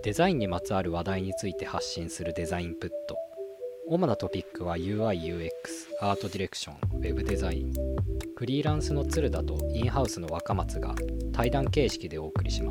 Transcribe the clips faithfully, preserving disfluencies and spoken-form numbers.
デザインにまつわる話題について発信するデザインプット。主なトピックは ユーアイ・ユーエックス、アートディレクション、ウェブデザイン。フリーランスの鶴田とインハウスの若松が対談形式でお送りします。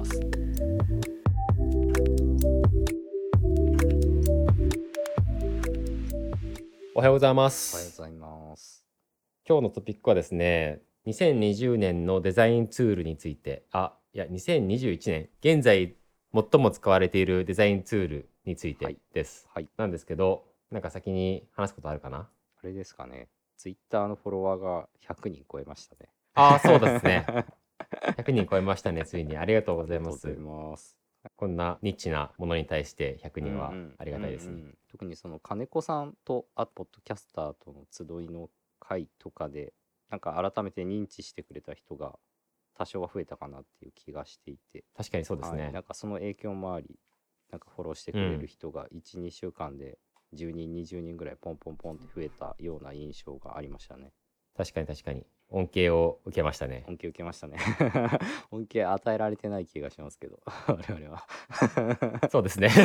おはようございまおはようす。 ございます。 今日のトピックはですね、にせんにじゅうねんのデザインツールについて、あ、いや、にせんにじゅういちねん、現在最も使われているデザインツールについてはい。 です。 はい。 なんですけど、なんか先に話すことあるかな？ あれですかね。ツイッターのフォロワーがひゃくにん超えましたね。 ああ、そうですね。ひゃくにん超えましたね、ついに。ありがとうあございりがとうございます。 ます。 こんなニッチなものに対して100 うんう人はんありうんうがたいですね。 ん。特にその金子さんとあポッドキャスターとの集いの会とかでなんか改めて認知してくれた人が多少は増えたかなっていう気がしていて、 確かにそうですはい、なね。 んかその影響もあり、なんかフォローしてうくれるん。 人がいち、にしゅうかんでじゅうにん、にじゅうにんぐらいポンポンポンって増えたような印象がありましたね。 確かに確かに。恩恵を受けましたね。 恩恵受けましたね。恩恵与えられてない気がしますけど、我々は。 そうですね。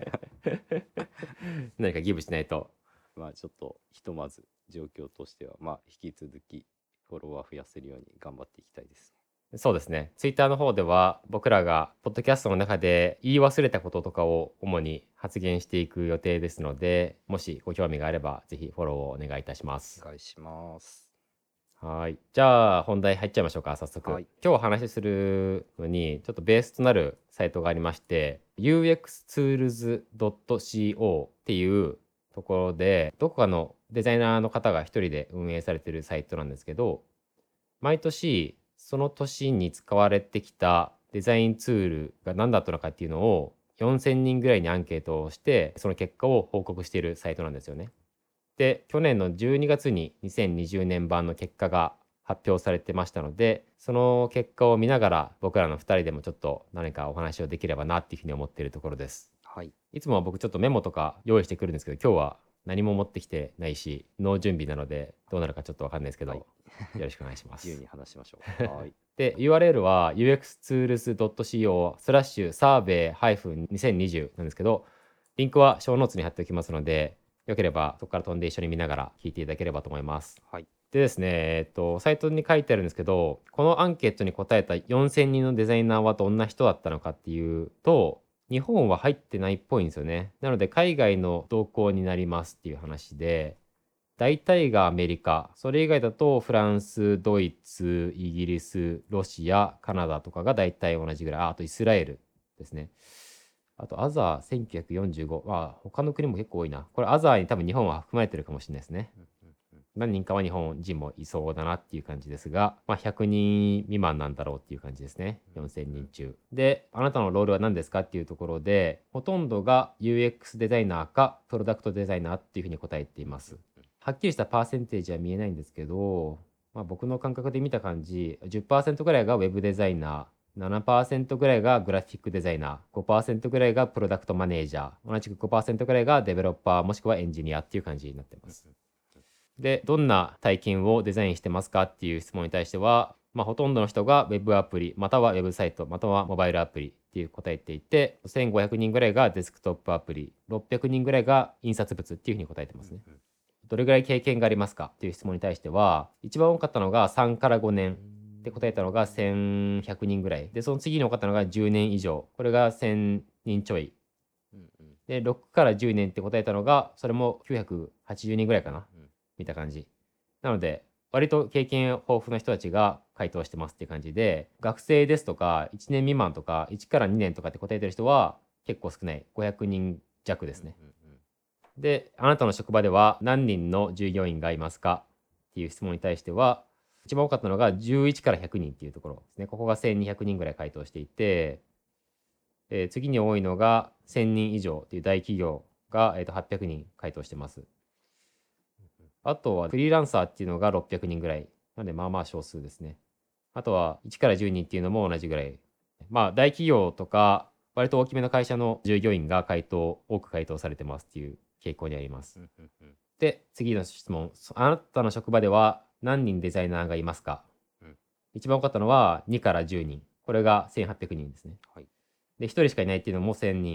何かギブしないと。 まあちょっとひとまず状況としては、まあ引き続きフォロワー増やせるように頑張っていきたいですね。 そうですね。ツイッターの方では僕らがポッドキャストの中で言い忘れたこととかを主に発言していく予定ですので、もしご興味があればぜひフォローをお願いいたします。 お願いします。 はい。じゃあ本題入っちゃいましょうか、早速。 はい。 今日お話しするのにちょっとベースとなるサイトがありまして、ユーエックスツールズドットシーオー っていうところで、どこかのデザイナーの方が一人で運営されているサイトなんですけど、毎年その年に使われてきたデザインツールが何だったのかっていうのをよんせんにんぐらいにアンケートをして、その結果を報告しているサイトなんですよね。で、去年のじゅうにがつににせんにじゅうねん版の結果が発表されてましたので、その結果を見ながら僕らのふたりでもちょっと何かお話をできればなっていうふうに思っているところです。 はい。 いつもは僕ちょっとメモとか用意してくるんですけど、今日は何も持ってきてないし、ノー準備なのでどうなるかちょっとわかんないですけど、 はい。 よろしくお願いしま自由にす。 話しましょう。はい。 で、ユーアールエル は ユーエックスツールズドットシーオー スラッシュサーベイにせんにじゅうなんですけど、リンクはショーノーツに貼っておきますので、よければそこから飛んで一緒に見ながら聞いていただければと思います。 はい。 でですね、えっと、サイトに書いてあるんですけど、このアンケートに答えたよんせんにんのデザイナーはどんな人だったのかっていうと、日本は入ってないっぽいんですよね。なので、海外の動向になりますっていう話で、大体がアメリカ、それ以外だとフランス、ドイツ、イギリス、ロシア、カナダとかが大体同じぐらい。あ、あとイスラエルですね。あとアザーせんきゅうひゃくよんじゅうご。まあ、他の国も結構多いな。これアザーに多分日本は含まれてるかもしれないですね。 うんうんうん。 何人かは日本人もいそうだなっていう感じですが、まあ、ひゃくにん未満なんだろうっていう感じですね。よんせんにん中。で、あなたのロールは何ですかっていうところで、ほとんどが ユーエックス デザイナーかプロダクトデザイナーっていうふうに答えています。はっきりしたパーセンテージは見えないんですけど、まあ、僕の感覚で見た感じ、じゅっパーセントぐらいがウェブデザイナー、ななパーセントぐらいがグラフィックデザイナー、ごパーセントぐらいがプロダクトマネージャー、同じくごパーセントぐらいがデベロッパーもしくはエンジニアっていう感じになってます。で、どんな体験をデザインしてますかっていう質問に対しては、まあ、ほとんどの人が Web アプリ、または Web サイト、またはモバイルアプリっていう答えていて、せんごひゃくにんぐらいがデスクトップアプリ、ろっぴゃくにんぐらいが印刷物っていうふうに答えてますね。どれぐらい経験がありますかっていう質問に対しては、一番多かったのがさんからごねんで答えたのがせんひゃくにんぐらい。で、その次に多かったのがじゅうねん以上。これがせんにんちょい。 うんうんで、ろくからじゅうねんって答えたのが、それもきゅうひゃくはちじゅうにんぐらいかな。 うん見た感じ。なので、割と経験豊富な人たちが回答してますっていう感じで、学生ですとか、いちねん未満とか、いちからにねんとかって答えてる人は結構少ない。ごひゃくにん弱ですね。 うんうんで、あなたの職場では何人の従業員がいますかっていう質問に対しては、一番多かったのがじゅういちからひゃくにんっていうところですね。ここがせんにひゃくにんぐらい回答していて、えー次に多いのがせんにん以上っていう大企業が、えーとはっぴゃくにん回答してます。あとはフリーランサーっていうのがろっぴゃくにんぐらい。なんでまあまあ少数ですね。あとはいちからじゅうにんっていうのも同じぐらい。まあ大企業とか割と大きめの会社の従業員が回答、多く回答されてますっていう傾向にあります。 うんうんうんで、次の質問。あなたの職場では何人デザイナーがいますか？ うん一番多かったのはにからじゅうにん。これがせんはっぴゃくにんですね。 はい。 で、ひとりしかいないっていうのもせんにん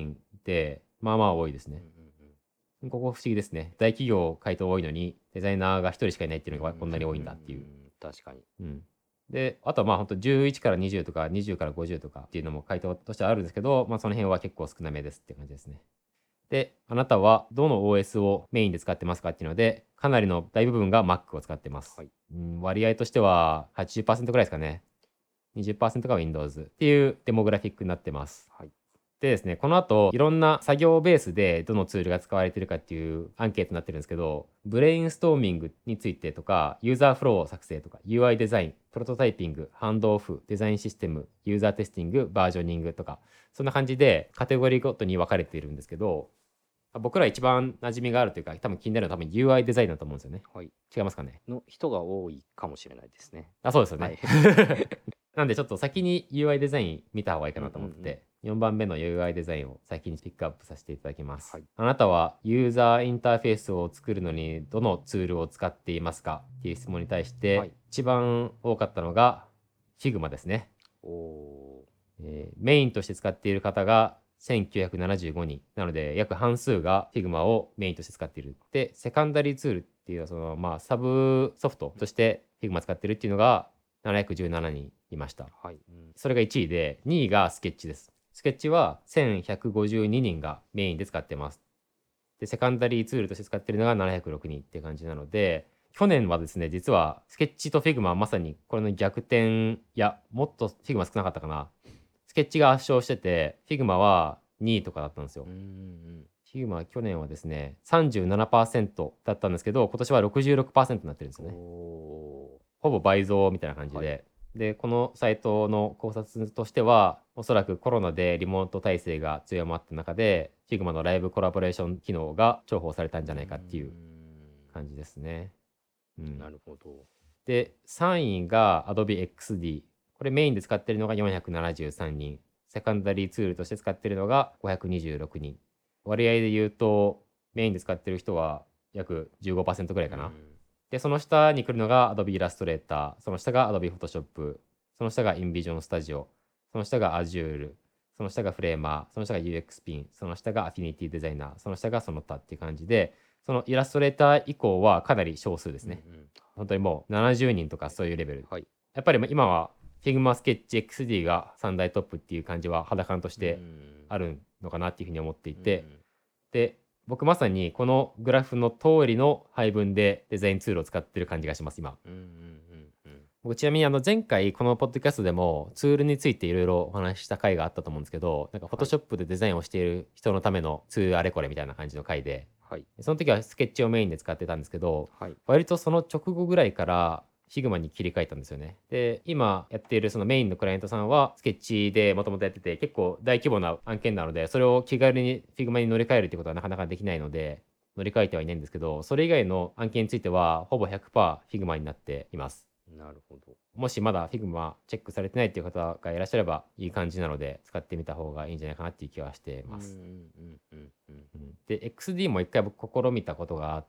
て、まあまあ多いですね。 うんうんうんここ不思議ですね。大企業回答多いのに、デザイナーがひとりしかいないっていうのがこんなに多いんだっていう。 ん確かに。 うん。で、あとはまあ本当じゅういちからにじゅうとかにじゅうからごじゅうとかっていうのも回答としてはあるんですけど、まあその辺は結構少なめですって感じですね。で、あなたはどの オーエス をメインで使ってますかっていうので、かなりの大部分が Mac を使ってます。 はいうん、割合としてははちじゅっパーセントぐらいですかね。にじゅっパーセントが Windows っていうデモグラフィックになってます。 はい。 でですね、この後、いろんな作業ベースでどのツールが使われているかっていうアンケートになってるんですけど、ブレインストーミングについてとか、ユーザーフロー作成とか、ユーアイ デザイン、プロトタイピング、ハンドオフ、デザインシステム、ユーザーテスティング、バージョニングとか、そんな感じでカテゴリーごとに分かれているんですけど、僕ら一番馴染みがあるというか、多分気になるのは多分 ユーアイ デザインだと思うんですよね。 はい。 違いますかね。 の人が多いかもしれないですね。 あ、そうですよはね。 い。 なんでちょっと先に ユーアイ デザイン見た方がいいかなと思って、 うんうんうんよんばんめの ユーアイ デザインを先にピックアップさせていただきます。 はいあなたはユーザーインターフェースを作るのにどのツールを使っていますかっていう質問に対して、 はい一番多かったのが Figma ですね、 おおえーメインとして使っている方がせんきゅうひゃくななじゅうごにんなので、約半数が Figma をメインとして使っている。で、セカンダリーツールっていうそのまあサブソフトとして Figma 使ってるっていうのがななひゃくじゅうななにんいました。 ー。はい。うんそれがいちいで、にいがスケッチです。スケッチはせんひゃくごじゅうににんがメインで使ってます。で、セカンダリーツールとして使ってるのがななひゃくろくにんって感じなので、去年はですね、実はスケッチと Figma はまさにこれの逆転、いや、もっと Figma 少なかったかな。スケッチが圧勝してて、Figma はにいとかだったんですようん。うんヒグマは去年はですね、さんじゅうななパーセントだったんですけど、今年はろくじゅうろくパーセントになってるんですうん。 よね。 おほぼ倍増みたいな感じで。 はいで、このサイトの考察としては、おそらくコロナでリモート体制が強まった中で、Figma のライブコラボレーション機能が重宝されたんじゃないかっていう感じですね。ううんん、 なるほど。 で、さんいが Adobe エックスディー。これメインで使ってるのがよんひゃくななじゅうさんにん。セカンダリーツールとして使ってるのがごひゃくにじゅうろくにん。割合で言うと、メインで使ってる人は約じゅうごパーセントぐらいかな。 うんで、その下に来るのが Adobe Illustrator、その下が Adobe Photoshop、その下が InVision Studio、その下が Azure、その下が Framer、その下が ユーエックス Pin、その下が Affinity Designer、その下がその他っていう感じで、そのイラストレーター以降はかなり少数ですね。 うんうん本当にもうななじゅうにんとかそういうレベル。 はい。 やっぱり今は Figma、Sketch、エックスディー がさん大トップっていう感じは肌感としてあるのかなっていうふうに思っていて、で、僕まさにこのグラフの通りの配分でデザインツールを使ってる感じがします、今。 うんうんうんうん僕ちなみにあの前回このポッドキャストでもツールについていろいろお話しした回があったと思うんですけど、なんか Photoshop でデザインをしている人のためのツールあれこれみたいな感じの回で、 はいその時はスケッチをメインで使ってたんですけど、 はい。 割とその直後ぐらいから Figma に切り替えたんですよね。で、今やっているそのメインのクライアントさんはスケッチでもともとやってて結構大規模な案件なので、それを気軽に Figma に乗り換えるってことはなかなかできないので、乗り換えてはいないんですけど、それ以外の案件についてはほぼ ひゃくパーセント Figma になっています。 なるほど。 もしまだ Figma チェックされてないっていう方がいらっしゃればいい感じなので使ってみた方がいいんじゃないかなっていう気はしています。 うんうんうんうんうんで、エックスディー も一回僕試みたことがあって、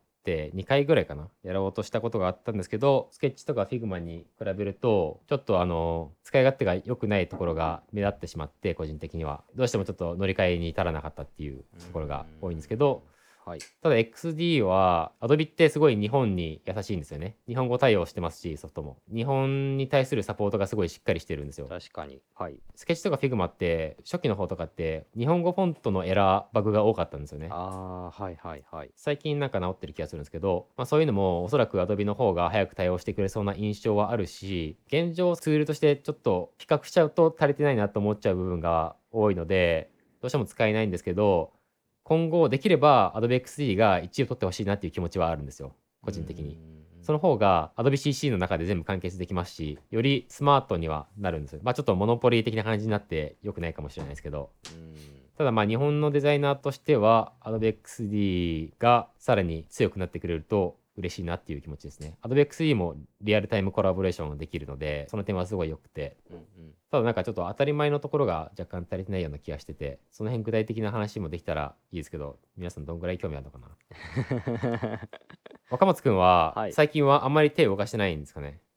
にかいぐらいかな、やろうとしたことがあったんですけど、スケッチとか Figma に比べると、ちょっとあの、使い勝手が良くないところが目立ってしまって、個人的には。どうしてもちょっと乗り換えに至らなかったっていうところが多いんですけど、 はい。 ただ エックスディー は Adobe ってすごい日本に優しいんですよね。日本語対応してますし、ソフトも。日本に対するサポートがすごいしっかりしてるんですよ。 確かに。はい。 スケッチとか Figma って初期の方とかって日本語フォントのエラーバグが多かったんですよね。 ああ、はいはいはい。 最近なんか治ってる気がするんですけど、まあ、そういうのもおそらく Adobe の方が早く対応してくれそうな印象はあるし、現状ツールとしてちょっと比較しちゃうと足りてないなと思っちゃう部分が多いので、どうしても使えないんですけど、今後できれば Adobe エックスディー がいちいを取ってほしいなっていう気持ちはあるんですよ、個人的に。その方が Adobe シーシー の中で全部完結できますし、よりスマートにはなるんですよ。まあちょっとモノポリー的な感じになって良くないかもしれないですけど、 うんただまあ日本のデザイナーとしては Adobe エックスディー がさらに強くなってくれると嬉しいなっていう気持ちですね。Adobe エックスディー もリアルタイムコラボレーションできるので、その点はすごい良くて、 うんうんただなんかちょっと当たり前のところが若干足りてないような気がしてて、その辺具体的な話もできたらいいですけど、皆さんどんぐらい興味あるのかな。若松くんははい最近はあんまり手を動かしてないんですかね。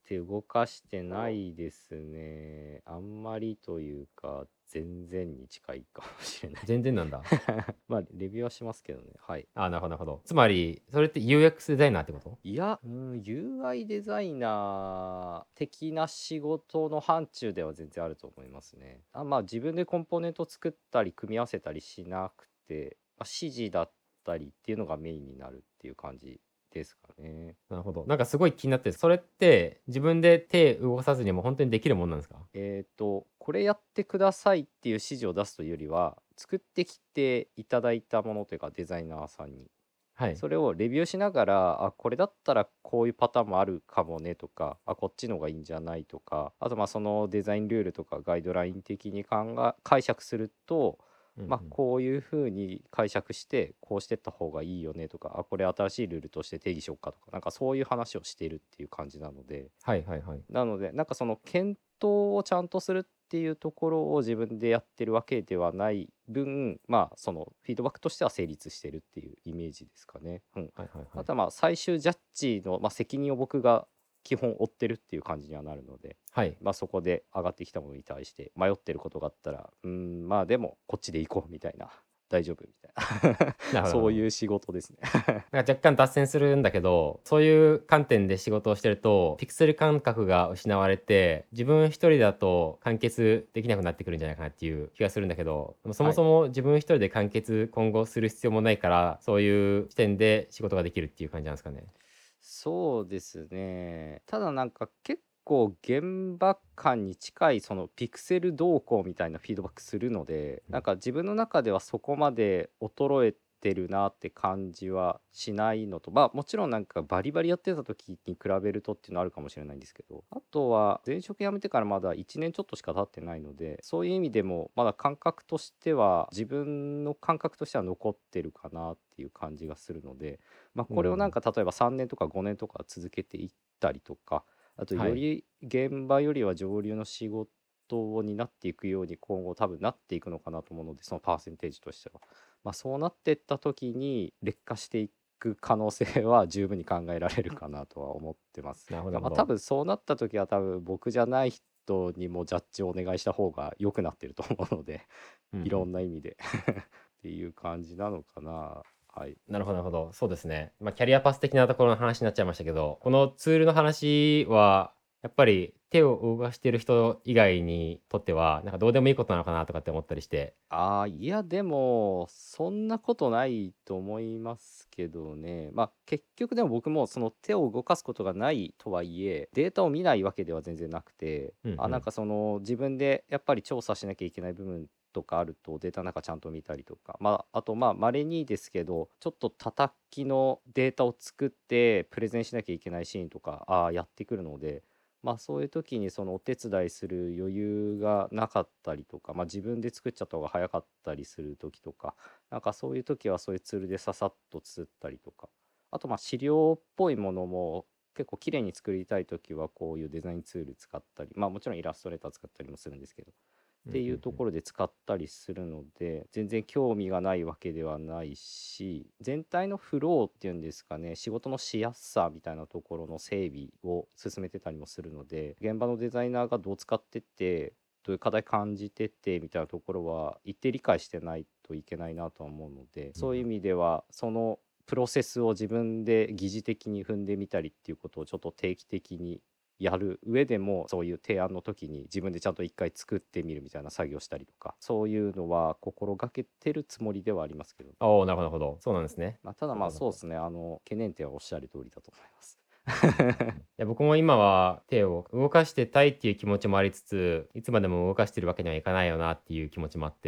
手動かしてないですね。あんまりというか、全然に近いかもしれない。 全然なんだ。 まあ、レビューはしますけどね。はい。 あ、なるほど、なるほど。つまり、それって ユーエックス デザイナーってこと？ いや、うん、ユーアイ デザイナー的な仕事の範疇では全然あると思いますね。あ、まあ自分でコンポーネント作ったり組み合わせたりしなくて、まあ、指示だったりっていうのがメインになるっていう感じですかね。 なるほど。なんかすごい気になって、それって自分で手動かさずにも本当にできるもんなんですか？ えっと、これやってくださいっていう指示を出すというよりは、作ってきていただいたものというかデザイナーさんにはい。 それをレビューしながら、あ、これだったらこういうパターンもあるかもねとか、あ、こっちのがいいんじゃないとか、あとまあそのデザインルールとかガイドライン的に考え解釈すると、まあうんうん。 こういうふうに解釈してこうしてった方がいいよねとか、あ、これ新しいルールとして定義しようかとか、なんかそういう話をしているっていう感じなので、 はいはいはい。 なのでなんかその検討をちゃんとするっていうところを自分でやってるわけではない分、まあそのフィードバックとしては成立してるっていうイメージですかね。うん、 はいはいはい。 あとはまあ最終ジャッジの、まあ、責任を僕が基本負ってるっていう感じにはなるので、 はい。 まあ、そこで上がってきたものに対して迷ってることがあったら、うーん、まあでもこっちで行こうみたいな、大丈夫みたいななるほどなるほど。 そういう仕事ですね。 なんか若干脱線するんだけど、そういう観点で仕事をしてると、ピクセル感覚が失われて、自分一人だと完結できなくなってくるんじゃないかなっていう気がするんだけど、でもそもはい。 そも自分一人で完結今後する必要もないから、そういう視点で仕事ができるっていう感じなんですかね。 そうですね。ただなんか結構現場感に近いそのピクセル動向みたいなフィードバックするので、 うん。 なんか自分の中ではそこまで衰えてるなって感じはしないのと、まあもちろんなんかバリバリやってた時に比べるとっていうのはあるかもしれないんですけど、あとは前職辞めてからまだいちねんちょっとしか経ってないので、そういう意味でもまだ感覚としては自分の感覚としては残ってるかなっていう感じがするので、まあ、これをなんうん。 か例えばさんねんとかごねんとか続けていったりとか、あとはい。 より現場よりは上流の仕事になっていくように今後多分なっていくのかなと思うので、そのパーセンテージとしては、まあ、そうなっていった時に劣化していく可能性は十分に考えられるかなとは思ってます。 なるほどなるまあ、多ほど。 分そうなった時は多分僕じゃない人にもジャッジをお願いした方が良くなってると思うので、いろうんうん。 んな意味でっていう感じなのかな。はい。 なるほどなるほど。そうですね。まあ、キャリアパス的なところの話になっちゃいましたけど、このツールの話は、やっぱり手を動かしてる人以外にとっては、なんかどうでもいいことなのかなとかって思ったりして。 ああ、いや、でも、そんなことないと思いますけどね。まあ、結局でも僕もその手を動かすことがないとはいえ、データを見ないわけでは全然なくて、あ、なんうんうん。 かその自分でやっぱり調査しなきゃいけない部分とかあるとデータなんかちゃんと見たりとか、まあ、あとまあ、稀にですけど、ちょっと叩きのデータを作ってプレゼンしなきゃいけないシーンとか、ああ、やってくるので、まあそういう時にそのお手伝いする余裕がなかったりとか、まあ、自分で作っちゃった方が早かったりする時とか、なんかそういう時はそういうツールでささっと作ったりとか、あとまあ資料っぽいものも結構綺麗に作りたい時はこういうデザインツール使ったり、まあもちろんイラストレーター使ったりもするんですけど、っていううんうんうん。 ところで使ったりするので、全然興味がないわけではないし、全体のフローっていうんですかね、仕事のしやすさみたいなところの整備を進めてたりもするので、現場のデザイナーがどう使ってってどういう課題感じてってみたいなところは一定理解してないといけないなとは思うので、 うんうん。 そういう意味ではそのプロセスを自分で疑似的に踏んでみたりっていうことをちょっと定期的にやる上でも、そういう提案の時に自分でちゃんと一回作ってみるみたいな作業したりとか、そういうのは心がけてるつもりではありますけど、 ああ、なるほどなるほど。そうなんですね。 まあ、ただまあなるほどなるほど。 そうですね、あの懸念点はおっしゃる通りだと思います。 うんうんうん。いや、僕も今は手を動かしてたいっていう気持ちもありつつ、いつまでも動かしてるわけにはいかないよなっていう気持ちもあって。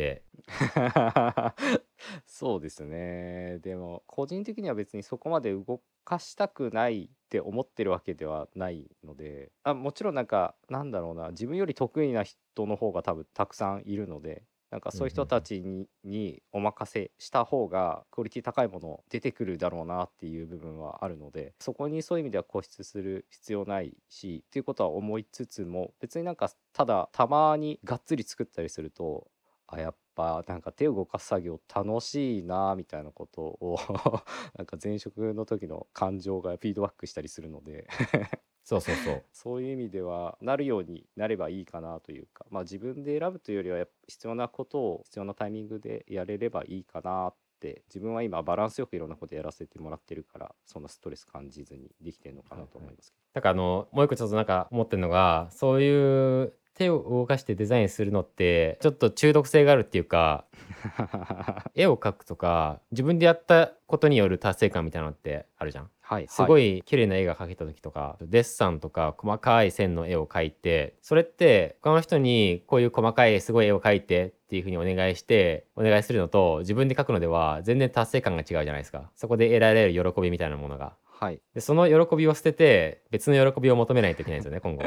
そうですね。でも個人的には別にそこまで動かしたくないって思ってるわけではないので、あ、もちろんなんかなんだろうな、自分より得意な人の方が多分たくさんいるので、なんかうんうんうそういう人たん。 ちににお任せした方がクオリティ高いもの出てくるだろうなっていう部分はあるので、そこにそういう意味では固執する必要ないしっていうことは思いつつも、別になんかただたまにがっつり作ったりすると、あ、やっぱなんか手を動かす作業楽しいなみたいなことをなんか前職の時の感情がフィードバックしたりするのでそうそうそう。 そういう意味ではなるようになればいいかなというか、まあ自分で選ぶというよりはやっぱ必要なことを必要なタイミングでやれればいいかなって、自分は今バランスよくいろんなことやらせてもらってるから、そんなストレス感じずにできてるのかなと思いますけだからあのもう一個ちょっとなんか思ってるのが、そういう手を動かしてデザインするのってちょっと中毒性があるっていうか、 ど。 絵を描くとか自分でやったことによる達成感みたいなのってあるじゃん。 はいすごい綺麗な絵が描けた時とか、デッサンとか細かい線の絵を描いて、それって他の人にこういう細かいすごい絵を描いてっていう風にお願いしてお願いするのと、自分で描くのでは全然達成感が違うじゃないですか。そこで得られる喜びみたいなものが。 はい。 でその喜びを捨てて別の喜びを求めないといけないんですよね、今後。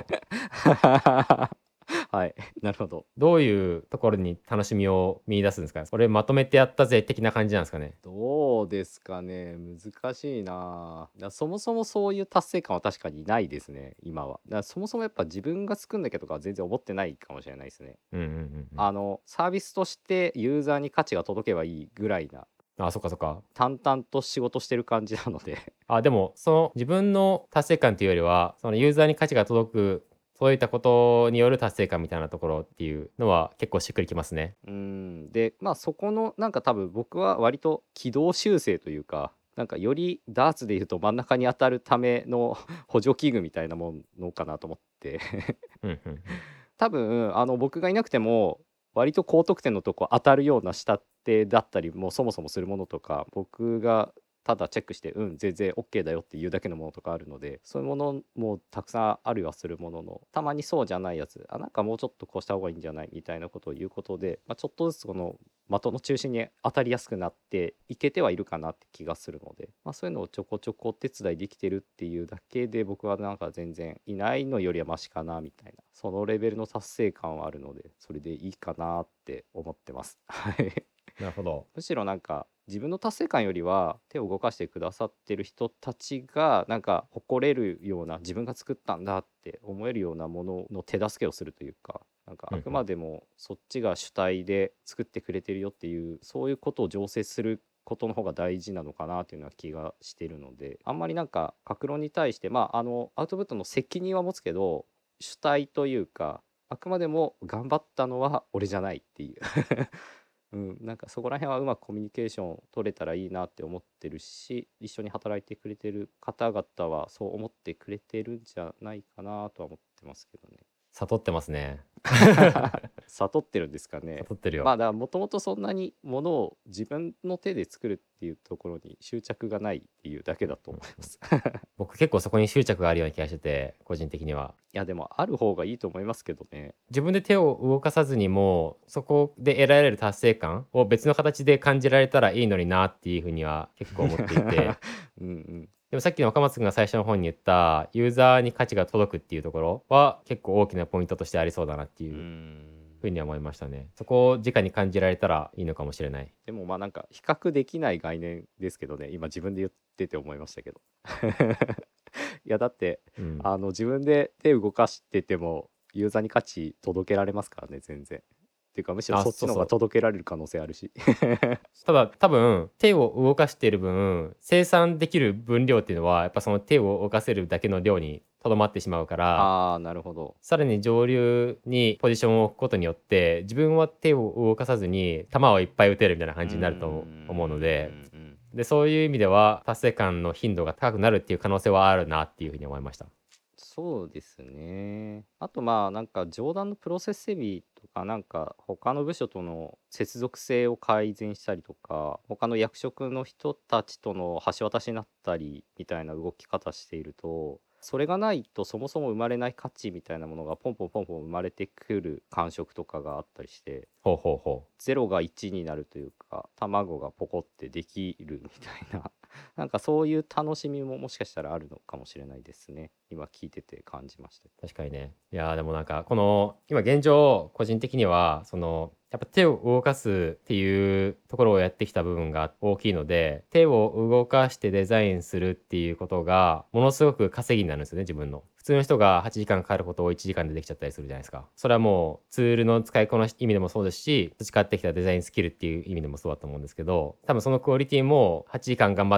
はい、なるほど。 どういうところに楽しみを見出すんですか？これまとめてやったぜ的な感じなんですかね？ どうですかね、難しいな。だそもそもそういう達成感は確かにないですね、今は。だそもそもやっぱ自分が作んなきゃとかは全然思ってないかもしれないですね。 うんうんうんうん。 あのサービスとしてユーザーに価値が届けばいいぐらいな、 あ、そっかそっか。 淡々と仕事してる感じなので。 あ、でもその自分の達成感っていうよりは、そのユーザーに価値が届く届いたことによる達成感みたいなところっていうのは結構しっくりきますね。 うんでまあそこのなんか多分僕は割と軌道修正というか、なんかよりダーツでいうと真ん中に当たるための補助器具みたいなものかなと思ってうんうんうん。 多分あの僕がいなくても割と高得点のとこ当たるような仕立てだったりもそもそもするものとか、僕がただチェックしてうん全然 OK だよっていうだけのものとかあるので、そういうものもたくさんあるはするものの、たまにそうじゃないやつ、あなんかもうちょっとこうした方がいいんじゃないみたいなことを言うことで、まあ、ちょっとずつこの的の中心に当たりやすくなっていけてはいるかなって気がするので、まあ、そういうのをちょこちょこお手伝いできてるっていうだけで、僕はなんか全然いないのよりはマシかなみたいな、そのレベルの達成感はあるので、それでいいかなって思ってます。はい。 なるほど。 むしろなんか自分の達成感よりは手を動かしてくださってる人たちがなんか誇れるような、自分が作ったんだって思えるようなものの手助けをするというか、なんかあくまでもそっちが主体で作ってくれてるよっていう、そういうことを醸成することの方が大事なのかなというような気がしているので、あんまりなんか各論に対してまああのアウトプットの責任は持つけど、主体というかあくまでも頑張ったのは俺じゃないっていううん、なんかそこら辺はうまくコミュニケーション取れたらいいなって思ってるし、一緒に働いてくれてる方々はそう思ってくれてるんじゃないかなとは思ってますけどね。 悟ってますね。 悟ってるんですかね。 悟ってるよ。 まあだからもともとそんなにものを自分の手で作るっていうところに執着がないっていうだけだと思います。 僕結構そこに執着があるような気がしてて、個人的には。 いやでもある方がいいと思いますけどね。 自分で手を動かさずにもそこで得られる達成感を別の形で感じられたらいいのになっていうふうには結構思っていてうんうん。 でもさっきの若松君が最初の本に言ったユーザーに価値が届くっていうところは結構大きなポイントとしてありそうだなっていうふうには思いましたね。そこを直に感じられたらいいのかもしれない。 でもまあなんか比較できない概念ですけどね、今自分で言ってて思いましたけどいやだって、 うん、 あの自分で手動かしててもユーザーに価値届けられますからね、全然。っていうかむしろそっちの方が届けられる可能性あるし。 ただ多分手を動かしている分生産できる分量っていうのはやっぱその手を動かせるだけの量にとどまってしまうから、 ああなるほど。 さらに上流にポジションを置くことによって自分は手を動かさずに球をいっぱい打てるみたいな感じになると思うので、でそういう意味では達成感の頻度が高くなるっていう可能性はあるなっていうふうに思いました。 そうですね。あとまあなんか上段のプロセス整備とか、なんか他の部署との接続性を改善したりとか、他の役職の人たちとの橋渡しになったりみたいな動き方していると、それがないとそもそも生まれない価値みたいなものがポンポンポンポン生まれてくる感触とかがあったりして、 ほうほうほう。 ゼロがいちになるというか、卵がポコってできるみたいななんかそういう楽しみももしかしたらあるのかもしれないですね。今聞いてて感じました。 確かにね。いやーでもなんかこの今現状個人的にはそのやっぱ手を動かすっていうところをやってきた部分が大きいので、手を動かしてデザインするっていうことがものすごく稼ぎになるんですよね、自分の。普通の人がはちじかんかかることをいちじかんでできちゃったりするじゃないですか。それはもうツールの使いこなし意味でもそうですし、培ってきたデザインスキルっていう意味でもそうだと思うんですけど、多分そのクオリティもはちじかん頑張っ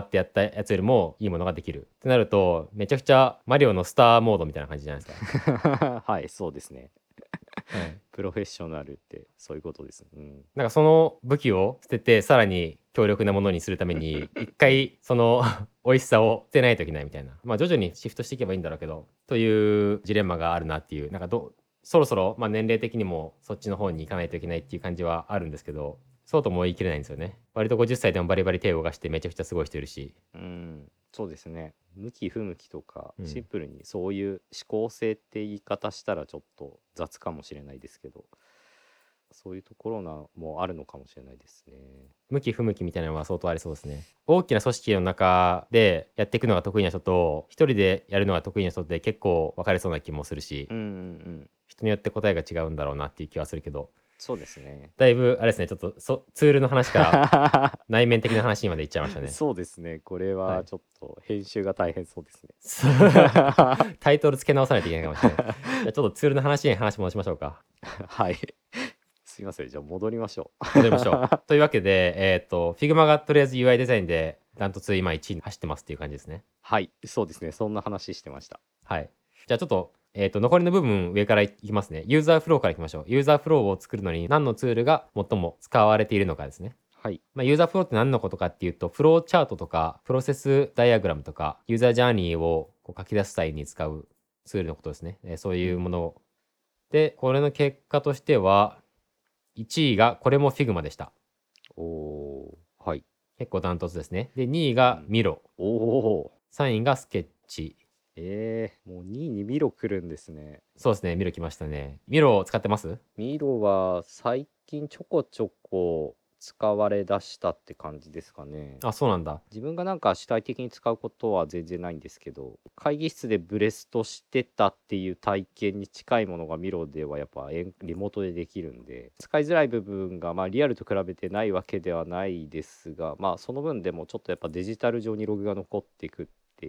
ってやったやつよりもいいものができるってなると、めちゃくちゃマリオのスターモードみたいな感じじゃないですか。 はい、そうですね。 はい、 プロフェッショナルってそういうことです。うん。 なんかその武器を捨ててさらに強力なものにするために一回その美味しさを捨てないといけないみたいな、まあ徐々にシフトしていけばいいんだろうけどというジレンマがあるなっていう、なんかどそろそろまあ年齢的にもそっちの方に行かないといけないっていう感じはあるんですけど、そうとも言い切れないんですよね。割とごじゅっさいでもバリバリ手を動かしてめちゃくちゃすごい人いるし。 うん、そうですね。向き不向きとか、 うんシンプルにそういう思考性って言い方したらちょっと雑かもしれないですけど、そういうところなもあるのかもしれないですね。 向き不向きみたいなのは相当ありそうですね。大きな組織の中でやっていくのが得意な人と一人でやるのが得意な人って結構分かれそうな気もするし、 うんうんうん。 人によって答えが違うんだろうなっていう気はするけど、 そうですね。 だいぶあれですね、ちょっとそツールの話から内面的な話にまでいっちゃいましたね。 そうですね。これははいちょっと編集が大変そうですね。 タイトル付け直さないといけないかもしれない。じゃあちょっとツールの話に話戻しましょうか。 はい。すいません。じゃあ戻りましょう。 戻りましょう。というわけで、えっ、と、Figma がとりあえず ユーアイ デザインでダントツ今いちいに走ってますっていう感じですね。 はい。そうですね。そんな話してました。 はい。じゃあちょっと、えっ、と、残りの部分上からいきますね。ユーザーフローからいきましょう。ユーザーフローを作るのに何のツールが最も使われているのかですね。 はい。 まあ、ユーザーフローって何のことかっていうと、フローチャートとか、プロセスダイアグラムとか、ユーザージャーニーをこう書き出す際に使うツールのことですね。えーそういうもので、これの結果としては、いちいがこれも Figma でした。 おおー。はい。 結構ダントツですね。で、にいがミロ、 おお。 さんいがスケッチ。 えー、もうにいにミロ来るんですね。 そうですね、ミロ来ましたね。ミロ使ってます？ ミロは最近ちょこちょこ使われだしたって感じですかね。 あ、そうなんだ。 自分がなんか主体的に使うことは全然ないんですけど、会議室でブレストしてたっていう体験に近いものがミロではやっぱエンリモートでできるんで、使いづらい部分がまあリアルと比べてないわけではないですが、まあその分でもちょっとやっぱデジタル上にログが残っていくって、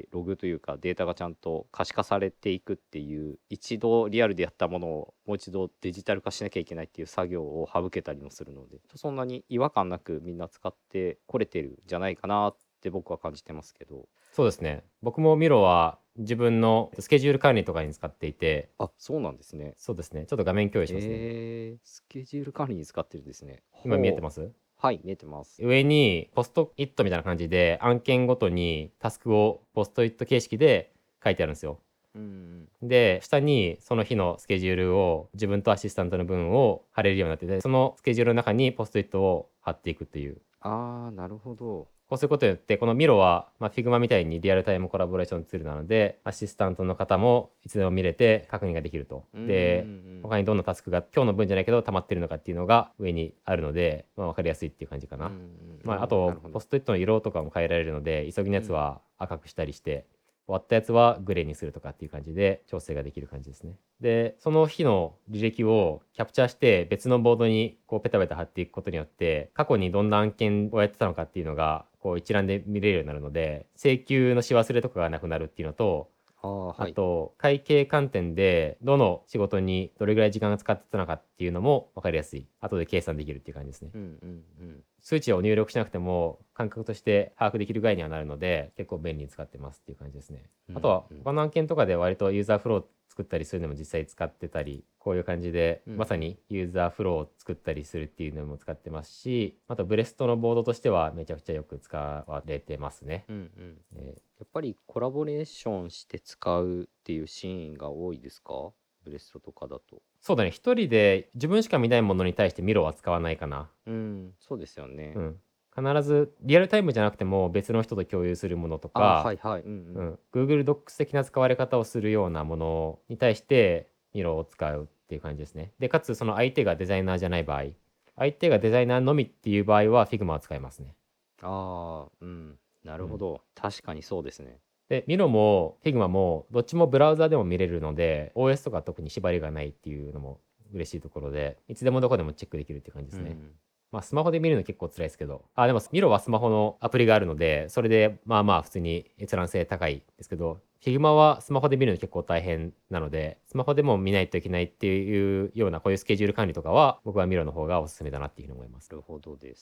ログというかデータがちゃんと可視化されていくっていう、一度リアルでやったものをもう一度デジタル化しなきゃいけないっていう作業を省けたりもするので、そんなに違和感なくみんな使ってこれてるんじゃないかなって僕は感じてますけど。 そうですね。僕もミロは自分のスケジュール管理とかに使っていて、 あ、そうなんですね。 そうですね。ちょっと画面共有しますね。 えー、スケジュール管理に使ってるんですね。 今見えてす？ ます？ はい、見えてます。 上にポストイットみたいな感じで案件ごとにタスクをポストイット形式で書いてあるんですよ。 うんで、下にその日のスケジュールを自分とアシスタントの分を貼れるようになってて、そのスケジュールの中にポストイットを貼っていくっていう。 ああ、なるほど。 こうすることによって、このミロは、まあ、Figma みたいにリアルタイムコラボレーションツールなので、アシスタントの方もいつでも見れて確認ができると。で、他にどんなタスクが今日の分じゃないけど溜まってるのかっていうのが上にあるので、まあ、分かりやすいっていう感じかな。まあ、あと、ポストイットの色とかも変えられるので、急ぎのやつは赤くしたりして、終わったやつはグレーにするとかっていう感じで調整ができる感じですね。で、その日の履歴をキャプチャーして別のボードにこうペタペタ貼っていくことによって、過去にどんな案件をやってたのかっていうのがこう一覧で見れるようになるので、請求のし忘れとかがなくなるっていうのと、 ああ、はい。 あと会計観点でどの仕事にどれぐらい時間が使ってたのかっていうのも分かりやすい。後で計算できるっていう感じですね。 うんうんうん。 数値を入力しなくても感覚として把握できるぐらいにはなるので結構便利に使ってますっていう感じですね。あとは他の案件とかで割とユーザーフロー作ったりするのも実際使ってたり、こういう感じでまさにユーザーフローを作ったりするっていうのも使ってますし、あとブレストのボードとしてはめちゃくちゃよく使われてますね。 うんうんえーやっぱりコラボレーションして使うっていうシーンが多いですか？ブレストとかだと。 そうだね、一人で自分しか見ないものに対してミロは使わないかな。 うん、そうですよね。 うん。必ずリアルタイムじゃなくても別の人と共有するものとあ、 か、 はいはい。うんうん。 うん、Google Docs 的な使われ方をするようなものに対してミロを使うっていう感じですね。で、かつその相手がデザイナーじゃない場合、相手がデザイナーのみっていう場合は Figma を使いますね。 ああ、うん。なるほど。確かにそうですね。 で、ミロも Figma もどっちもブラウザでも見れるので、オーエス とか特に縛りがないっていうのも嬉しいところで、いつでもどこでもチェックできるっていう感じですね。 うんまあ、スマホで見るの結構辛いですけど、あ、でもミロはスマホのアプリがあるので、それでまあまあ普通に閲覧性高いですけど、Figma はスマホで見るの結構大変なので、スマホでも見ないといけないっていうようなこういうスケジュール管理とかは、僕はミロの方がおすすめだなっていうふうに思います。 なるほどです。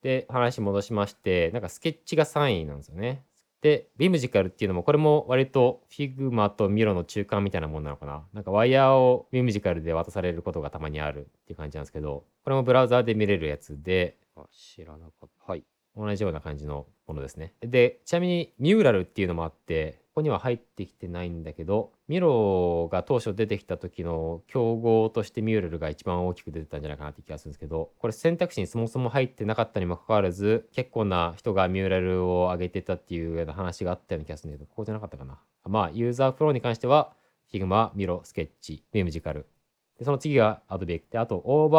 で、話戻しまして、なんかスケッチがさんいなんですよね。で、ビムジカルっていうのも、これも割と Figma と Miro の中間みたいなもんなのかな。なんかワイヤーをビムジカルで渡されることがたまにあるっていう感じなんですけど、これもブラウザーで見れるやつで、 あ、知らなかった。はい。 同じような感じのものですね。で、ちなみにミューラルっていうのもあって、ここには入ってきてないんだけど、ミロが当初出てきた時の競合としてミューラルが一番大きく出てたんじゃないかなって気がするんですけど、これ選択肢にそもそも入ってなかったにもかかわらず、結構な人がミューラルを上げてたっていうような話があったような気がするんだけど、ここじゃなかったかな。まあ、ユーザーフローに関しては、Figma、ミロ、スケッチ、ミュージカル。で、その次が Adobe。で、あと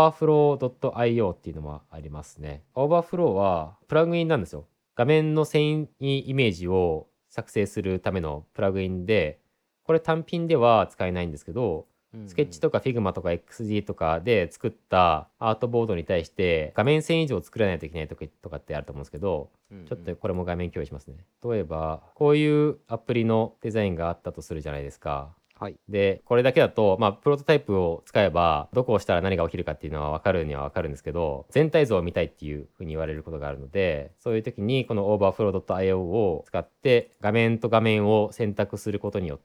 Overflow.io っていうのもありますね。Overflow はプラグインなんですよ。画面の遷移イメージを作成するためのプラグインで、これ単品では使えないんですけど、 うんうんスケッチとか Figma とか エックスディー とかで作ったアートボードに対して画面遷移以上作らないといけないとかとかってあると思うんですけど、 うんうんちょっとこれも画面共有しますね。例えば、こういうアプリのデザインがあったとするじゃないですか。 はい。 で、これだけだと、まあ、プロトタイプを使えば、どこを押したら何が起きるかっていうのは分かるには分かるんですけど、全体像を見たいっていうふうに言われることがあるので、そういう時にこの Overflow.io を使って、画面と画面を選択することによって、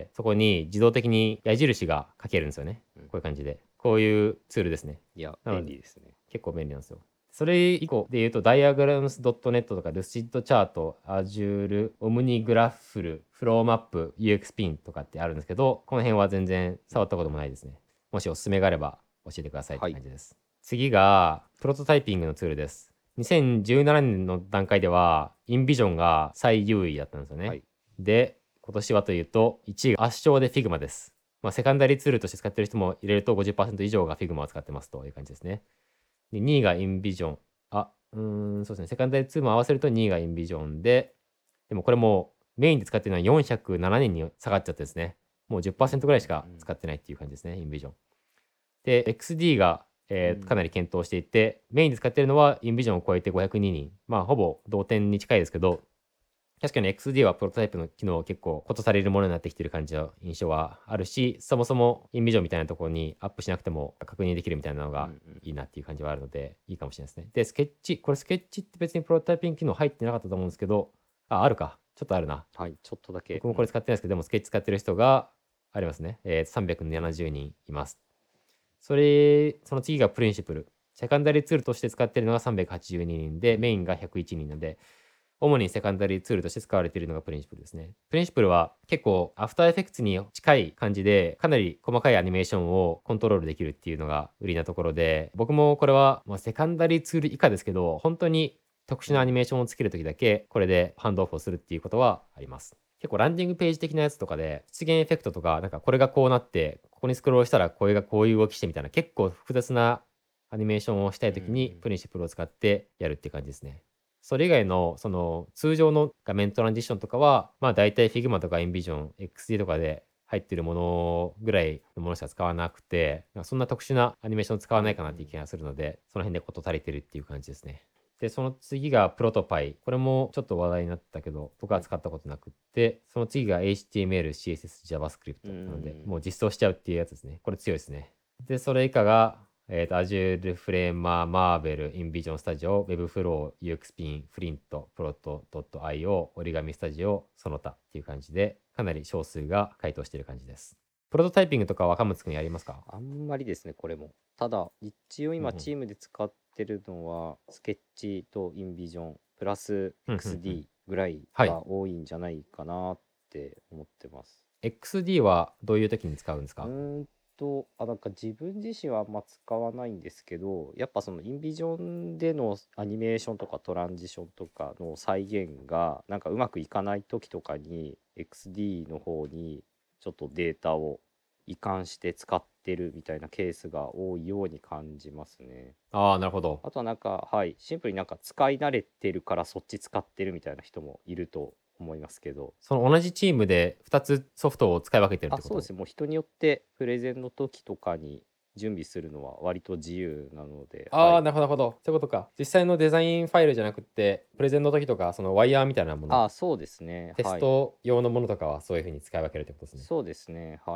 そこに自動的に矢印が書けるんですよね。 うんこういう感じで。こういうツールですね。 いや、 なので便利ですね。 結構便利なんですよ。それ以降で言うと、ダイアグラムス ドットネット とか、ルシッドチャート、Azure、オムニグラッフル、フローマップ、ユーエックス ピンとかってあるんですけど、この辺は全然触ったこともないですね。もしおすすめがあれば教えてくださいって感じです。次が、プロトタイピングのツールです。にせんじゅうななねんの段階では、インビジョンが最優位だったんですよね。 はい。 で、今年はというと、いちいが圧勝で Figma です。まあ、セカンダリーツールとして使ってる人も入れると ごじゅっパーセント 以上が Figma を使ってますという感じですね。で、にいがインビジョン。あ、うーん、そうですね。セカンダリーツーも合わせるとにいがインビジョンで、でもこれもメインで使ってるのはよんひゃくななねんに下がっちゃってですね。もうじゅっパーセントぐらいしか使ってないっていう感じですね、インビジョン。で、エックスディー が、えーうんかなり検討していて、メインで使ってるのはインビジョンを超えてごひゃくににん。まあ、ほぼ同点に近いですけど、確かに エックスディー はプロトタイプの機能を結構ことされるものになってきてる感じの印象はあるし、そもそもインビジョンみたいなところにアップしなくても確認できるみたいなのがいいなっていう感じはあるので、いいかもしれないですね。で、スケッチ、これスケッチって別にプロトタイピング機能入ってなかったと思うんですけど、あ、あるか。ちょっとあるな。 はい。ちょっとだけ。 僕もこれ使ってないですけど、でもスケッチ使ってる人がありますね。えー、さんびゃくななじゅうにんいます。それ、その次がプリンシプル。セカンダリーツールとして使ってるのがさんびゃくはちじゅうににんで、メインがひゃくいちにんなので、主にセカンダリーツールとして使われているのがプリンシプルですね。プリンシプルは結構アフターエフェクツに近い感じで、かなり細かいアニメーションをコントロールできるっていうのが売りなところで、僕もこれはもうセカンダリーツール以下ですけど、本当に特殊なアニメーションをつけるときだけ、これでハンドオフをするっていうことはあります。結構ランディングページ的なやつとかで、出現エフェクトとか、なんかこれがこうなって、ここにスクロールしたらこれがこういう動きしてみたいな、結構複雑なアニメーションをしたいときに、プリンシプルを使ってやるっていう感じですね。それ以外の、その、通常の画面トランジションとかは、まあ大体 Figma とか InVision、エックスディー とかで入ってるものぐらいのものしか使わなくて、そんな特殊なアニメーション使わないかなっていう気がするので、その辺で事足りてるっていう感じですね。で、その次がプロトパイ。これもちょっと話題になったけど、僕は使ったことなくって、その次が エイチティーエムエル、シーエスエス、JavaScript なので、もう実装しちゃうっていうやつですね。これ強いですね。で、それ以下が、えーと、Azure Framer、Marvel、InVision Studio、Webflow、ユーエックス ピン、Flint、Proto.io、Origami Studio、その他っていう感じで、かなり少数が回答している感じです。プロトタイピングとか若松くんやりますか？ あんまりですね、これも。ただ、一応今チームで使ってるのは、スケッチとインビジョン、プラス エックスディー ぐらいが多いんじゃないかなって思ってます。 エックスディー はどういう時に使うんですか？ うーんと、あ、なんか自分自身はあんま使わないんですけど、やっぱそのインビジョンでのアニメーションとかトランジションとかの再現がなんかうまくいかない時とかに エックスディー の方にちょっとデータを移管して使ってるみたいなケースが多いように感じますね。 ああ、なるほど。 あとはなんか、はい、シンプルになんか使い慣れてるからそっち使ってるみたいな人もいると思いますけど。 その同じチームでふたつソフトを使い分けてるってあ、 こと？ そうですね。もう人によってプレゼンの時とかに準備するのは割と自由なので、 ああ、 はい、 なるほど、なるほど。そういうことか。実際のデザインファイルじゃなくて、プレゼンの時とか、そのワイヤーみたいなもの、 あ、そうですね。 テスはい。 ト用のものとかはそういうふうに使い分けるってことですね。 そうですね。はい。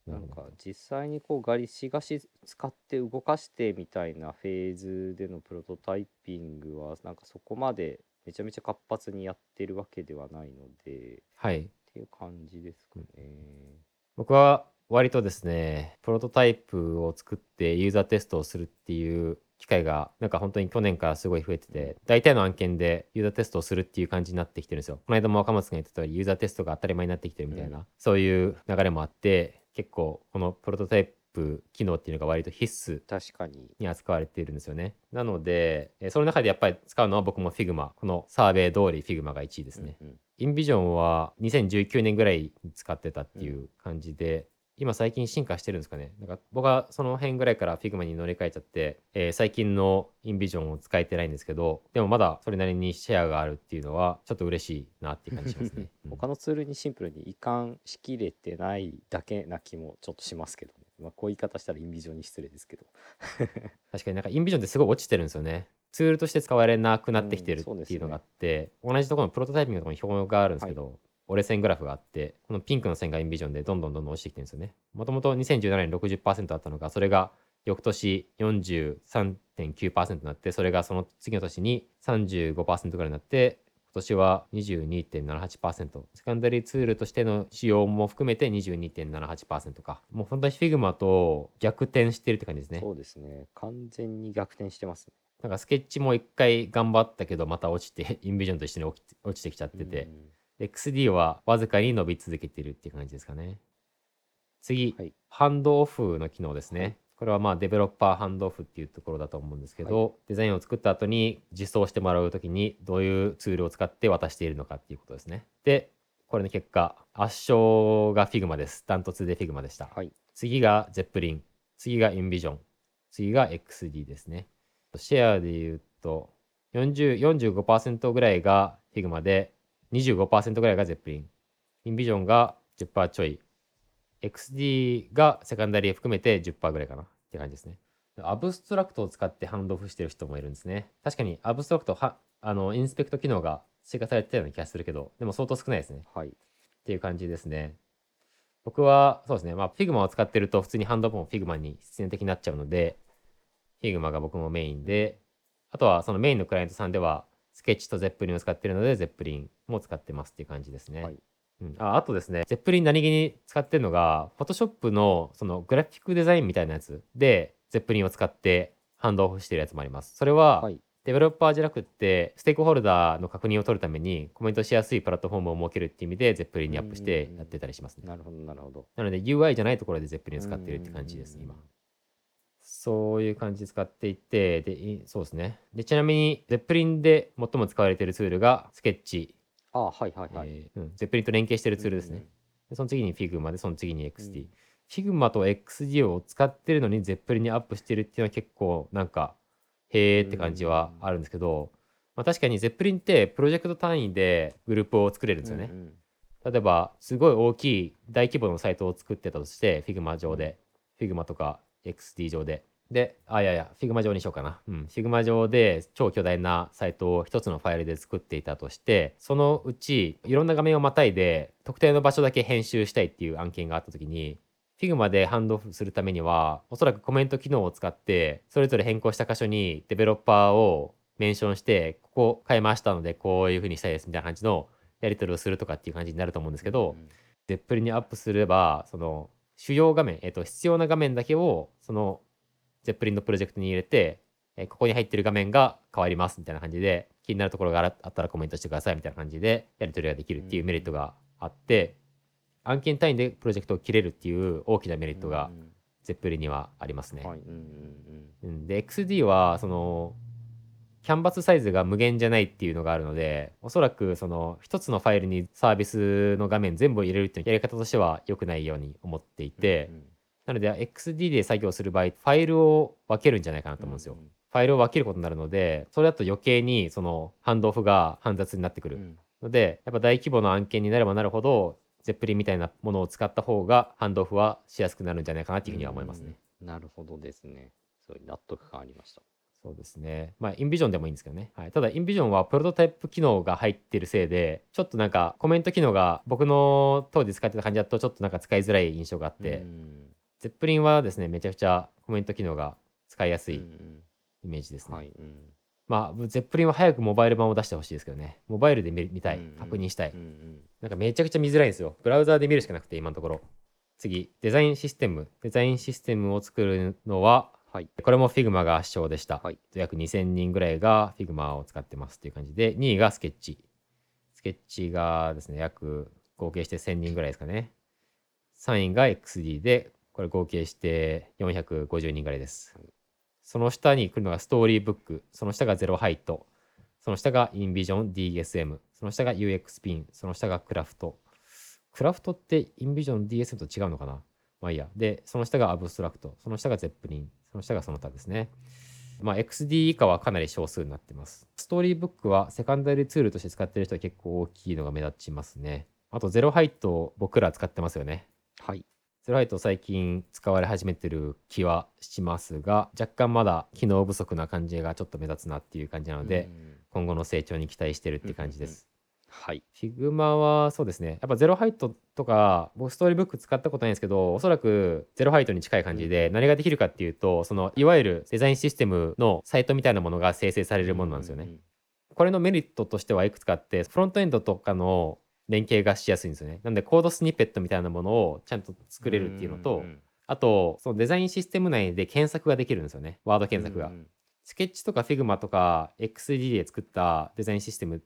なんか実際にこうガリシガシ使って動かしてみたいなフェーズでのプロトタイピングはなんかそこまでめちゃめちゃ活発にやってるわけではないので、 はい。 っていう感じですかね。 僕は割とですね、プロトタイプを作ってユーザーテストをするっていう機会がなんか本当に去年からすごい増えてて、大体の案件でユーザーテストをするっていう感じになってきてるんですよ。この間も若松が言ってた通りユーザーテストが当たり前になってきてるみたいな、 うんそういう流れもあって、結構このプロトタイプ機能っていうのが割と必須確かに。 に扱われているんですよね。なので、えーその中でやっぱり使うのは僕も Figma。このサーベイ通り Figma がいちいですね。 うんうんインビジョンはにせんじゅうきゅうねんぐらいに使ってたっていう感じで、今最近進化してるんですかね。なんか僕はその辺ぐらいから Figma に乗り換えちゃって、えー最近のインビジョンを使えてないんですけど、でもまだそれなりにシェアがあるっていうのはちょっと嬉しいなっていう感じしますね。うん他のツールにシンプルに移管しきれてないだけな気もちょっとしますけどね。まあ、こういう言い方したらインビジョンに失礼ですけど。 確かになんかインビジョンってすごい落ちてるんですよね。ツールとして使われなくなってきてるうんそうですねっていうのがあって、同じところのプロトタイピングのところに表があるんですけど、折れ線グラフがあって、このピンクの線がインビジョンでどんどんどんどん落ちてきてるんですよね。もともとにせんじゅうななねん ろくじゅっパーセントあったのが、それが翌年 よんじゅうさんてんきゅうパーセントになって、それがその次の年に さんじゅうごパーセント ぐらいになって、今年は にじゅうにてんななはちパーセント。セカンダリーツールとしての使用も含めて にじゅうにてんななはちパーセント か。もう本当に Figma と逆転してるって感じですね。 そうですね。完全に逆転してますね。 なんかスケッチも一回頑張ったけどまた落ちてインビジョンと一緒に落ち落ちてきちゃってて、 うんエックスディー はわずかに伸び続けてるっていう感じですかね。次、 はいハンドオフの機能ですね。 はいこれはまあデベロッパーハンドオフっていうところだと思うんですけど、 はデザインを作った後に実装してもらうときにどういうツールを使って渡しているのかっていうことですね。で、これの結果、圧勝が Figma です。ダントツで Figma でした。 はい。 次が Zeppelin、次が InVision、次が エックスディー ですね。シェアで言うとよんじゅう、よんじゅうごパーセントぐらいが Figma で にじゅうごパーセント ぐらいが Zeppelin、InVision が じゅっパーセント ちょい、エックスディー がセカンダリー含めて じゅっパーセント ぐらいかなって感じですね。アブストラクトを使ってハンドオフしてる人もいるんですね。確かにアブストラクトは、あの、インスペクト機能が追加されてたような気がするけど、でも相当少ないですね。 はい。 っていう感じですね。僕は、そうですね。まあ、Figma を使ってると普通にハンドオフも Figma に必然的になっちゃうので、Figma が僕もメインで、あとはそのメインのクライアントさんでは、スケッチと Zeppelin を使ってるので、Zeppelin も使ってますっていう感じですね。 はいうん、ああとですね、Zeppelin 何気に使ってるのが、Photoshop のそのグラフィックデザインみたいなやつで、Zeppelin を使ってハンドオフしてるやつもあります。それは、 はい。 デベロッパーじゃなくって、ステークホルダーの確認を取るために、コメントしやすいプラットフォームを設けるっていう意味で、Zeppelin にアップしてやってたりしますね。 なるほど、なるほど。 なので ユーアイ じゃないところで Zeppelin を使ってるって感じです、今。そういう感じで使っていて、で、いそうですね。で、ちなみに、Zeppelin で最も使われているツールが、スケッチ、 ああ、はいはいはい。 えーうん、Zeppelin と連携しているツールですね。 うんうんでその次に Figma で、その次に エックスディー。 うん Figma と エックスディー を使ってるのに Zeppelin にアップしてるっていうのは結構なんか、へーって感じはあるんですけど、まあ、確かに Zeppelin ってプロジェクト単位でグループを作れるんですよね。 うんうん例えば、すごい大きい大規模のサイトを作ってたとして、Figma 上で、Figma とか エックスディー 上で。で、あ、いやいや、Figma 上にしようかな。うん。Figma 上で超巨大なサイトを一つのファイルで作っていたとして、そのうちいろんな画面をまたいで、特定の場所だけ編集したいっていう案件があったときに、Figma でハンドオフするためには、おそらくコメント機能を使って、それぞれ変更した箇所にデベロッパーをメンションして、ここ変えましたので、こういう風にしたいですみたいな感じのやり取りをするとかっていう感じになると思うんですけど、ゼップリンにアップすれば、その主要画面、えっと、必要な画面だけを、そのゼップリンのプロジェクトに入れて、えここに入ってる画面が変わりますみたいな感じで、気になるところがあったらコメントしてくださいみたいな感じで、やり取りができるっていうメリットがあって、案件単位でプロジェクトを切れるっていう大きなメリットが、ゼップリンにはありますね。 はいうんうんうん、で、エックスディー は、その、キャンバスサイズが無限じゃないっていうのがあるので、おそらくその一つのファイルにサービスの画面全部を入れるっていうやり方としては良くないように思っていて、 うんうんなので エックスディー で作業する場合、ファイルを分けるんじゃないかなと思うんですよ。 うんうんファイルを分けることになるので、それだと余計にそのハンドオフが煩雑になってくる。 うんので、やっぱ大規模な案件になればなるほど、ゼップリンみたいなものを使った方がハンドオフはしやすくなるんじゃないかなっていうふうには思いますね。 うんなるほどですね。そういう納得感ありました。 そうですね。まあ、インビジョンでもいいんですけどね。はい。ただ、インビジョンはプロトタイプ機能が入ってるせいで、ちょっとなんかコメント機能が僕の当時使ってた感じだとちょっとなんか使いづらい印象があって、 うんゼップリンはですね、めちゃくちゃコメント機能が使いやすいうんイメージですね。 うんはいうんまあ、ゼップリンは早くモバイル版を出してほしいですけどね。モバイルで見見たいうんうん。 確認したいうん。うんなんかめちゃくちゃ見づらいんですよ。ブラウザーで見るしかなくて、今のところ。次、デザインシステム。デザインシステムを作るのは、 はいこれも Figma が主将でした。 はい約にせんにんぐらいが Figma を使ってますっていう感じで、にいがスケッチ。スケッチがですね、約合計してせんにんぐらいですかね。さんいが エックスディー で、これ合計してよんひゃくごじゅうにんぐらいです。その下に来るのがストーリーブック、その下がゼロハイト、その下がインビジョン ディーエスエム、その下が ユーエックス ピン、その下がクラフト。クラフトってインビジョン ディーエスエム と違うのかなまあいいや。で、その下がアブストラクト、その下がゼップリン、その下がその他ですね。まあ エックスディー 以下はかなり少数になってます。ストーリーブックはセカンダリツールとして使ってる人は結構大きいのが目立ちますね。あとゼロハイト僕ら使ってますよね。 はいゼロハイト最近使われ始めてる気はしますが、若干まだ機能不足な感じがちょっと目立つなっていう感じなので、 うん今後の成長に期待してるって感じです。 はい Figma はそうですね。やっぱゼロハイトとか、僕ストーリーブック使ったことないんですけど、おそらくゼロハイトに近い感じで、何ができるかっていうと、そのいわゆるデザインシステムのサイトみたいなものが生成されるものなんですよね。 うんうんこれのメリットとしてはいくつかあって、フロントエンドとかの連携がしやすいんですよね。なんでコードスニペットみたいなものをちゃんと作れるっていうのと、 んんあと、そのデザインシステム内で検索ができるんですよね。ワード検索が。 うんうんスケッチとか Figma とか エックスディー で作ったデザインシステムって、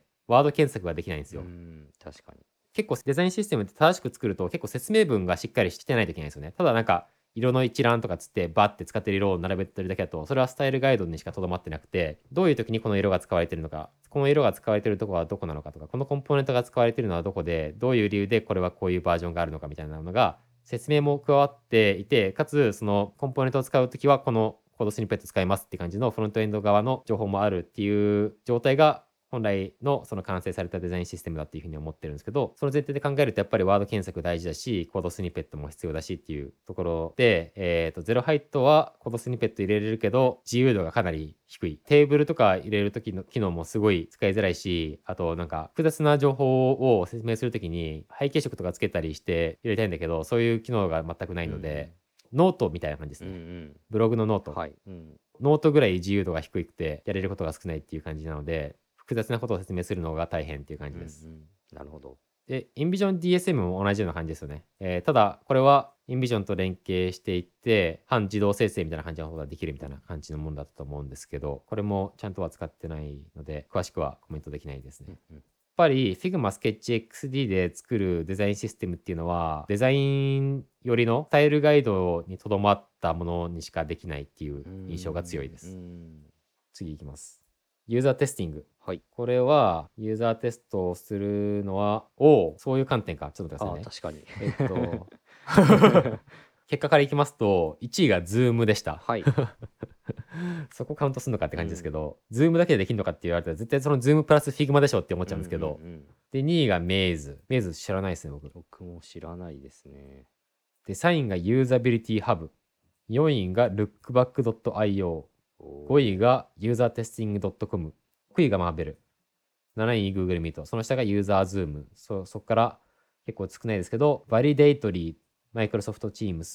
ワード検索ができないんですよ。 うん確かに結構デザインシステムって正しく作ると結構説明文がしっかりしてないといけないんですよね。ただなんか色の一覧とかつってバッて使ってる色を並べてるだけだとそれはスタイルガイドにしかとどまってなくて、どういう時にこの色が使われてるのか、この色が使われてるところはどこなのかとか、このコンポーネントが使われてるのはどこで、どういう理由でこれはこういうバージョンがあるのかみたいなのが説明も加わっていて、かつそのコンポーネントを使う時はこのコードスニペット使いますって感じのフロントエンド側の情報もあるっていう状態が本来のその完成されたデザインシステムだっていうふうに思ってるんですけど、その前提で考えるとやっぱりワード検索大事だし、コードスニペットも必要だしっていうところで、えっと、ゼロハイトはコードスニペット入れれるけど、自由度がかなり低い。テーブルとか入れる時の機能もすごい使いづらいし、あとなんか複雑な情報を説明するときに背景色とかつけたりして入れたいんだけど、そういう機能が全くないので、ノートみたいな感じですね。 うんうんブログのノート。 はいうんノートぐらい自由度が低くてやれることが少ないっていう感じなので、複雑なことを説明するのが大変っていう感じです。 うんうんなるほどで、InVision ディーエスエム も同じような感じですよね。えーただ、これは InVision と連携していって、半自動生成みたいな感じのことができるみたいな感じのものだったと思うんですけど、これもちゃんとは使ってないので、詳しくはコメントできないですね。 うんうんやっぱり Figma Sketch エックスディー で作るデザインシステムっていうのはデザインよりのスタイルガイドにとどまったものにしかできないっていう印象が強いでうす。 ん次いきます。ユーザーテスティング。 はいこれはユーザーテストをするのは、おお、そういう観点か。ちょっと待ってくださいね。 あ確かにえっと、結果からいきますと、いちいが Zoom でした。 はいそこカウントするのかって感じですけど、Zoom だけでできるのかって言われたら、絶対その Zoom プラス Figma でしょって思っちゃうんですけど、 うんうんうんで、にいが Maze。Maze 知らないですね、僕。 僕も知らないですねで、さんいが Usability Hub。よんいが ルックバックドットアイオー。ごいが ユーザーテスティングドットコム。ろくいが Marvel。なないに Google Meet。その下が UserZoom。そ、そこから結構少ないですけど、Validatory、Microsoft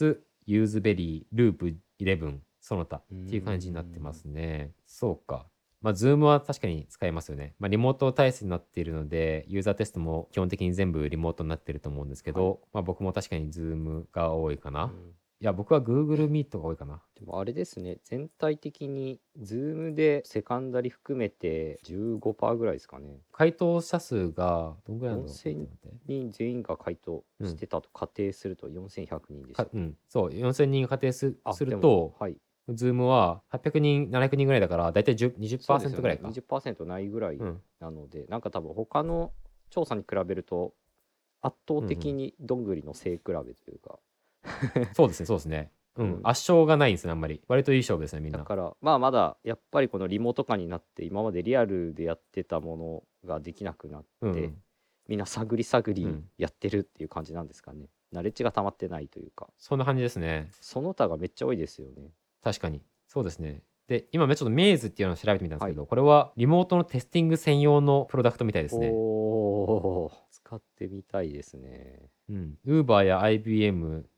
Teams、Useberry、Loop じゅういち、その他っていう感じになってますね。そうか。まあ、Zoom は確かに使えますよね。まあ、リモート体制になっているので、ユーザーテストも基本的に全部リモートになってると思うんですけど、 はいまあ、僕も確かに Zoom が多いかな。 うんいや、僕は Google Meet が多いかな。 でもあれですね全体的に Zoom でセカンダリ含めて じゅうごパーセント ぐらいですかね回答者数がどんぐらいなんだろう。 よんせん待って待って人全員が回答してたと仮定するとよんせんひゃくにんでしたかうん、そう、よんせんにんが仮定すあでもすると、 はい Zoom ははっぴゃくにん、ななひゃくにんぐらいだから、だいたいじゅうにじゅっパーセントぐらいか。 にじゅっパーセントないぐらいうん。 なので、なんか多分他の調査に比べると圧倒的にどんぐりの背比べというか、 そうですね、そうですね。うん、 うん圧勝がないんですね、あんまり。割といい勝負ですね、みんな。 だからまあまだやっぱりこのリモート化になって今までリアルでやってたものができなくなって、 うんうんみんな探り探りうんやってるっていう感じなんですかね。ナレッジが溜まってないというか、 そんな感じですね。 その他がめっちゃ多いですよね。 確かに。そうですね。で、今、ちょっとメイズっていうのを調べてみたんですけど、これはリモートのテスティング専用のプロダクトみたいですね。 おー使ってみたいですね。 うん。Uber や アイビーエム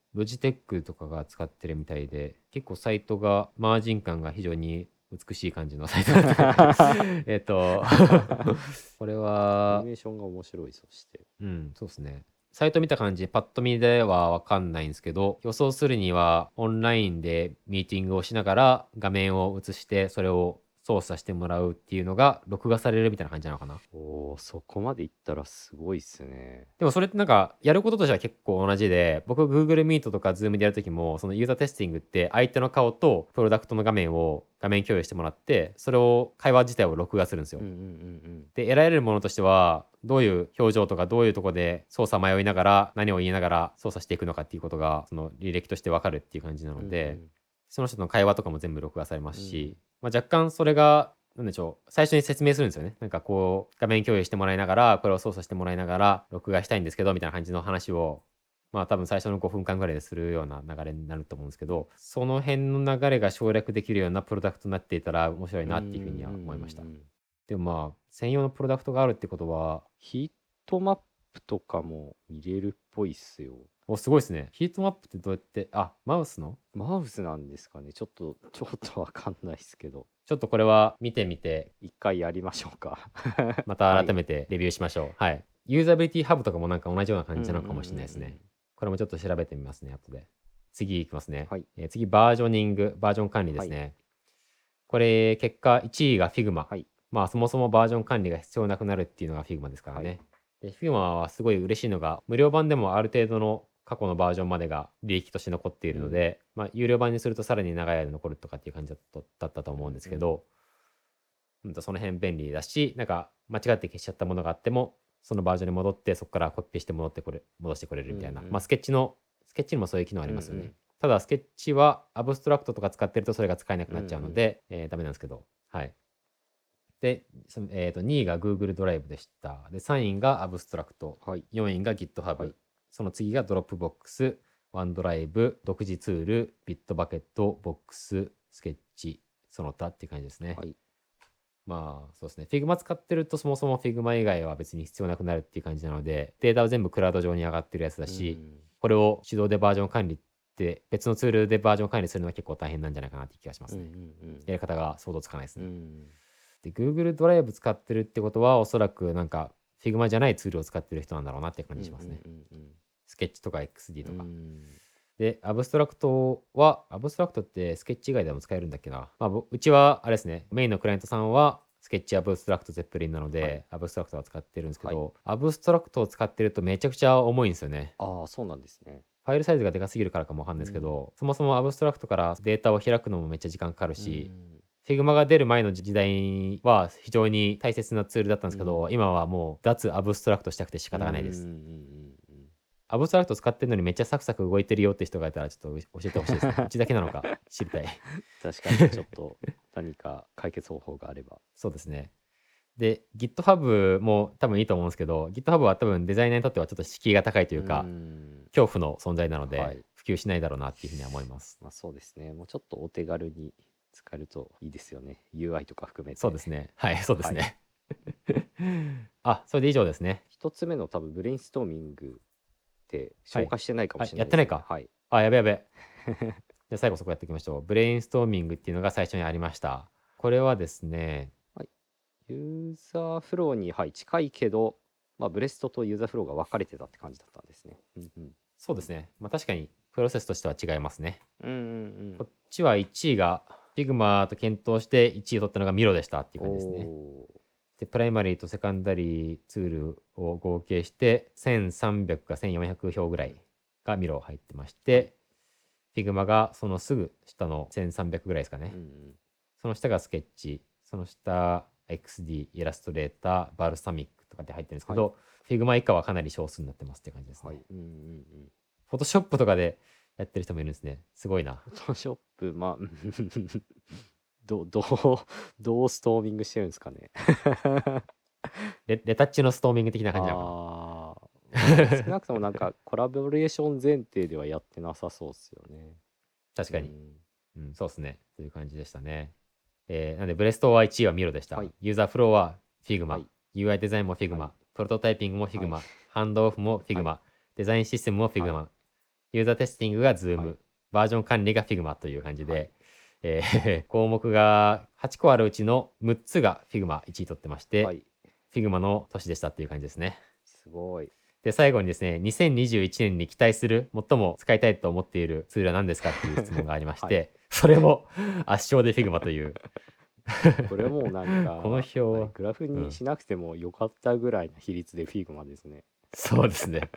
ロジテックとかが使ってるみたいで、結構サイトがマージン感が非常に美しい感じのサイトだったえっとこれアはニメーションが面白い。そしてうんそうですね、サイト見た感じパッと見では分かんないんですけど、予想するにはオンラインでミーティングをしながら画面を映してそれを操作してもらうっていうのが録画されるみたいな感じなのかな。 おー、そこまでいったらすごいっすね。 でもそれってなんかやることとしては結構同じで、僕 Google Meet とか Zoom でやるときもそのユーザーテスティングって相手の顔とプロダクトの画面を画面共有してもらってそれを会話自体を録画するんですよ。 うんうんうんで得られるものとしてはどういう表情とかどういうところで操作迷いながら何を言いながら操作していくのかっていうことがその履歴として分かるっていう感じなうん。 ので、 うんその人の会話とかも全部録画されますし、 うんまあ、若干それがなんでしょう、最初に説明するんですよね。なんかこう画面共有してもらいながらこれを操作してもらいながら録画したいんですけどみたいな感じの話をまあ多分最初のごふんかんぐらいでするような流れになると思うんですけど、その辺の流れが省略できるようなプロダクトになっていたら面白いなっていうふうには思いました。 うんうんうん。 でもまあ専用のプロダクトがあるってことはヒートマップとかも見れるっぽいっすよ。 おすごいですね。ヒートマップってどうやって、あマウスのマウスなんですかね。ちょっとちょっとわかんないっすけど、 ちょっとこれは見てみて一回やりましょうか。 また改めてレビューしましょう。はい、ユーザビリティハブとかもなんか同じような感じなのかもしれないですね。これもちょっと調べてみますね後で。次いきますね、 はいえー次バージョニングバージョン管理ですね、これ結果いちいが Figma、 はいまあそもそもバージョン管理が必要なくなるっていうのが Figma ですからね、 はい、 で Figma はすごい嬉しいのが無料版でもある程度の過去のバージョンまでが履歴として残っているので、まあ、有料版にするとさらに長い間残るとかっていう感じだっただったと思うんですけど、うんとその辺便利だし、なんか間違って消しちゃったものがあってもそのバージョンに戻ってそこからコピーして戻ってこれ戻してくれるみたいな、 うんうんまあスケッチのスケッチにもそういう機能ありますよね、 うんうんただスケッチはアブストラクトとか使ってるとそれが使えなくなっちゃうので、えーダメなんですけど、はいで、そのえーとにいが Google ドライブでした。でさんいがアブストラクト、 はいよんいが GitHub、 はいその次が Dropbox、OneDrive、独自ツール、Bitbucket、Box、スケッチ、その他っていう感じですね。 はいまあそうですね。Figma 使ってるとそもそも Figma 以外は別に必要なくなるっていう感じなので、データは全部クラウド上に上がってるやつだし、 うんこれを手動でバージョン管理って別のツールでバージョン管理するのは結構大変なんじゃないかなって気がしますね。 うんうんやり方が想像つかないですね。 うんで Google ドライブ使ってるってことはおそらくなんか Figma じゃないツールを使ってる人なんだろうなって感じしますね。 うんうんうんスケッチとか エックスディー とか。 うんで、アブストラクトは、アブストラクトってスケッチ以外でも使えるんだっけな。まあ、ぼうちはあれですね、メインのクライアントさんはスケッチアブストラクトゼッペリンなので、 はいアブストラクトは使ってるんですけど、 はいアブストラクトを使ってるとめちゃくちゃ重いんですよね。 ああ、そうなんですね。 ファイルサイズがでかすぎるからかもわかんないですけど、そもそもアブストラクトからデータを開くのもめっちゃ時間かかるし、Figma が出る前の時代は非常に大切なツールだったんですけど、今はもう脱アブストラクトしたくて仕方がないです。 うんうんうんうんアブストラクト使ってるのにめっちゃサクサク動いてるよって人がいたらちょっと教えてほしいですね。うちだけなのか知りたい。 確かにちょっと何か解決方法があれば。 そうですね。で、GitHub も多分いいと思うんですけど、GitHub は多分デザイナーにとってはちょっと敷居が高いというか、 ん恐怖の存在なので、 はい普及しないだろうなっていうふうには思います。 まあそうですね。もうちょっとお手軽に使えるといいですよね。ユーアイ とか含めて。 そうですね。はい、そうですね。あ、それで以上ですね。 一つ目の多分ブレインストーミングって紹介してないかもしれないあやってないかはい。 あ、やべやべ。じゃあ最後そこやっていきましょう。ブレインストーミングっていうのが最初にありました。これはですね、 ユーザーフローに、はい、近いけど、まあ、ブレストとユーザーフローが分かれてたって感じだったんですね。うんうんそうですね。まあ確かにプロセスとしては違いますね。 うんうんこっちはいちいが Figma と検討していちいを取ったのが Miro でしたっていう感じですね。 おで、プライマリーとセカンダリーツールを合計してせんさんびゃくかせんよんひゃく票ぐらいが Miro 入ってまして、Figma がそのすぐ下のせんさんびゃくぐらいですかね。 ーうんうんその下がスケッチ、その下 エックスディー、イラストレーター、バルサミックとかって入ってるんですけど、Figma 以下はかなり少数になってますって感じですね。 はいうんうんうんフォトショップとかでやってる人もいるんですね。すごいな。 フォトショップ、まあどどうどうストーミングしてるんですかね。 レレタッチのストーミング的な感じなのかな。 あー少なくともなんかコラボレーション前提ではやってなさそうっすよね。 確かに。 うんうん、そうですね。という感じでしたね。えー、なんで、ブレストはいちいはミロでした。 はいユーザーフローは Figma、 はいユーアイ デザインも Figma、 はいプロトタイピングも Figma、 はいハンドオフも Figma、 はデザインシステムも Figma、 はユーザーテスティングが Zoom、 はいバージョン管理が Figma という感じで、 はいえー項目がはちこあるうちのむっつが Figma いちい取ってまして、 はい。 Figma の年でしたっていう感じですね。 すごい。 で、最後にですね、にせんにじゅういちねんに期待する、最も使いたいと思っているツールは何ですかっていう質問がありまして、 はそれも圧勝で Figma という。 これもうなんかこの表は、 はいグラフにしなくてもよかったぐらいの比率で Figma ですね。 そうですね。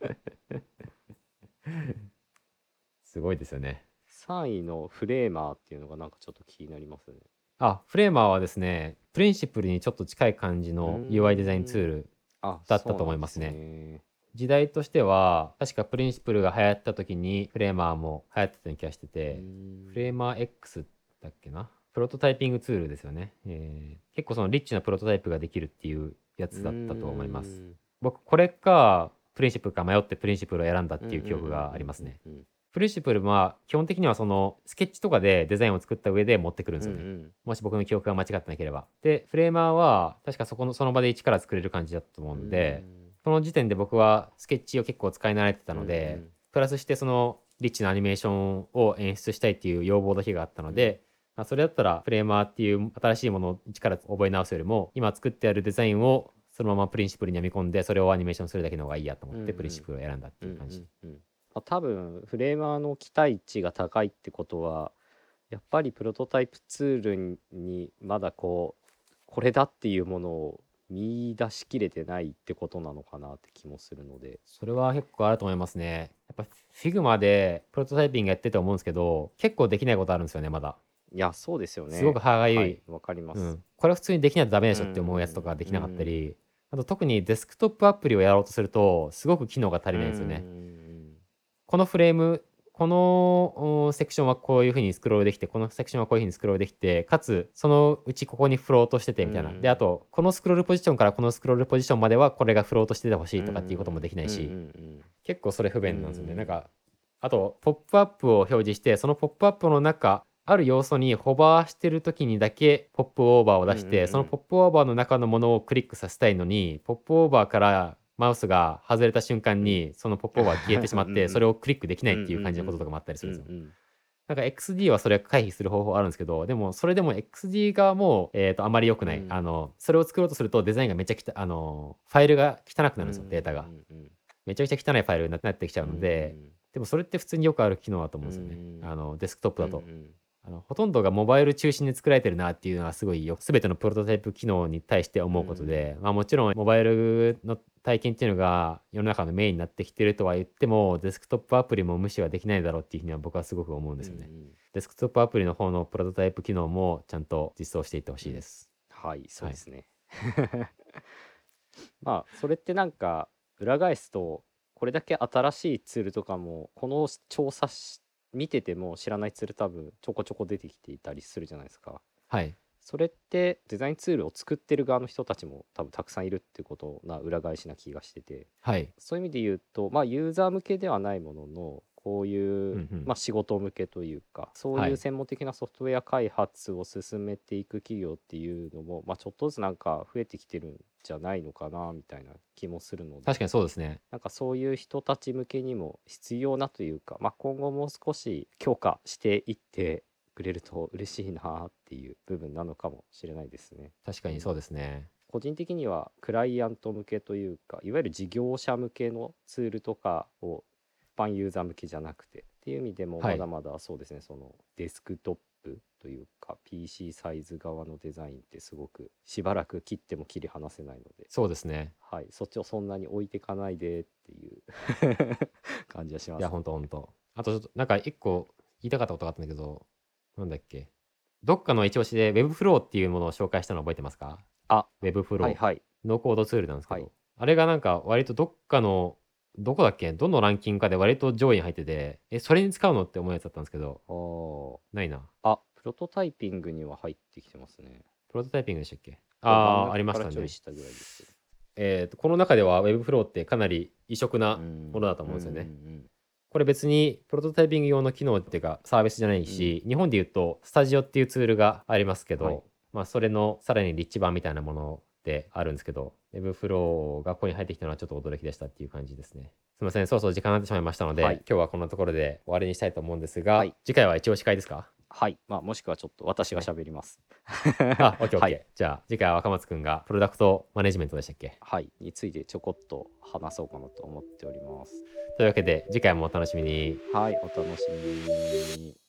すごいですよね。 さんいのフレーマーっていうのがなんかちょっと気になりますね。 あ、フレーマーはですね、プリンシプルにちょっと近い感じの ユーアイ デザインツールあ、 だったと思いますね。 そうなんですね。 時代としては、確かプリンシプルが流行った時にフレーマーも流行ってたような気がしてて、フレーマー X だっけな。プロトタイピングツールですよね。えー結構そのリッチなプロトタイプができるっていうやつだったと思います。僕、これか、プリンシプルか迷ってプリンシプルを選んだっていう記憶がありますね。プリンシプルは基本的にはそのスケッチとかでデザインを作った上で持ってくるんですよね。 うんうんもし僕の記憶が間違ってなければ。で、フレーマーは確かそこのその場で一から作れる感じだったと思うんで、その時点で僕はスケッチを結構使い慣れてたので、 うんうんプラスしてそのリッチなアニメーションを演出したいっていう要望だけがあったので、まあ、それだったらフレーマーっていう新しいものを一から覚え直すよりも、今作ってあるデザインをそのままプリンシプルに編み込んで、それをアニメーションするだけの方がいいやと思ってプリンシプルを選んだっていう感じ。 うんうんうんまあ、多分フレーマーの期待値が高いってことはやっぱりプロトタイプツールにまだこうこれだっていうものを見出しきれてないってことなのかなって気もするので。 それは結構あると思いますね。やっぱ Figma でプロトタイピングやってて思うんですけど、結構できないことあるんですよね、まだ。 いやそうですよね。 すごく歯がゆい。 はいわかります、 うん、これは普通にできないとダメでしょって思うやつとかできなかったり、あと特にデスクトップアプリをやろうとするとすごく機能が足りないんですよね。このフレーム、このセクションはこういうふうにスクロールできて、このセクションはこういうふうにスクロールできて、かつそのうちここにフロートしててみたいな。で、あとこのスクロールポジションからこのスクロールポジションまではこれがフロートしててほしいとかっていうこともできないし、結構それ不便なんですよね。なんか、あとポップアップを表示して、そのポップアップの中、ある要素にホバーしてる時にだけポップオーバーを出して、そのポップオーバーの中のものをクリックさせたいのに、ポップオーバーからマウスが外れた瞬間にそのポップオーバー消えてしまってそれをクリックできないっていう感じのこととかもあったりするんですよ。なんか エックスディー はそれ回避する方法あるんですけど、でもそれでも エックスディー 側も、えー、とあまり良くない、あのそれを作ろうとするとデザインがめちゃくちゃあのファイルが汚くなるんですよ、データがめちゃくちゃ汚いファイルになってきちゃうので、でもそれって普通によくある機能だと思うんですよね、あのデスクトップだと。あのほとんどがモバイル中心に作られてるなっていうのはすごいよ全てのプロトタイプ機能に対して思うことで、まあ、もちろんモバイルの体験っていうのが世の中のメインになってきてるとは言っても、デスクトップアプリも無視はできないだろうっていうふうには僕はすごく思うんですよね。デスクトップアプリの方のプロトタイプ機能もちゃんと実装していってほしいです。 はいそうですね、はいまあそれってなんか裏返すとこれだけ新しいツールとかもこの調査し見てても知らないツール多分ちょこちょこ出てきていたりするじゃないですか。 はい。 それってデザインツールを作ってる側の人たちも多分たくさんいるってことな裏返しな気がしてて、 はい、 そういう意味で言うとまあユーザー向けではないもののこういう、うんうんまあ、仕事向けというかそういう専門的なソフトウェア開発を進めていく企業っていうのも、まあ、ちょっとずつなんか増えてきてるんじゃないのかなみたいな気もするので、 確かにそうですね。 なんかそういう人たち向けにも必要なというか、まあ、今後もう少し強化していってくれると嬉しいなっていう部分なのかもしれないですね。 確かにそうですね。 個人的にはクライアント向けというかいわゆる事業者向けのツールとかを一般ユーザー向けじゃなくてっていう意味でもまだまだそうですね、はい、そのデスクトップというか ピーシー サイズ側のデザインってすごくしばらく切っても切り離せないので、 そうですね、 はい、そっちをそんなに置いてかないでっていう感じはします、ね、 いやほんとほんと。あとちょっとなんか一個言いたかったことがあったんだけど、なんだっけ、どっかの一押しで Webflow っていうものを紹介したの覚えてますか？ あ、 Webflow、 はいはい、 ノーコードツールなんですけど、 はい、 あれがなんか割とどっかのどこだっけ、どのランキングかで割と上位に入ってて、えそれに使うのって思うやつだったんですけど、あないな。 あ、プロトタイピングには入ってきてますね。 プロトタイピングでしたっけ？ああ、ありましたね。えーとこの中では Webflow ってかなり異色なものだと思うんですよね。これ別にプロトタイピング用の機能っていうかサービスじゃないし、うん、日本でいうとスタジオっていうツールがありますけど、はい、まあそれのさらにリッチ版みたいなものってあるんですけど、Webflow がここに入ってきたのはちょっと驚きでしたっていう感じですね。すみません、そうそう時間になってしまいましたので、 はい、 今日はこんなところで終わりにしたいと思うんですが、 はい、 次回は一応司会ですか？ はい、まあ、もしくはちょっと私が喋ります。 あ、オッケーオッケー。 はい、 じゃあ次回は若松くんがプロダクトマネジメントでしたっけ？ はい、についてちょこっと話そうかなと思っております。 というわけで次回もお楽しみに。 はい、お楽しみに。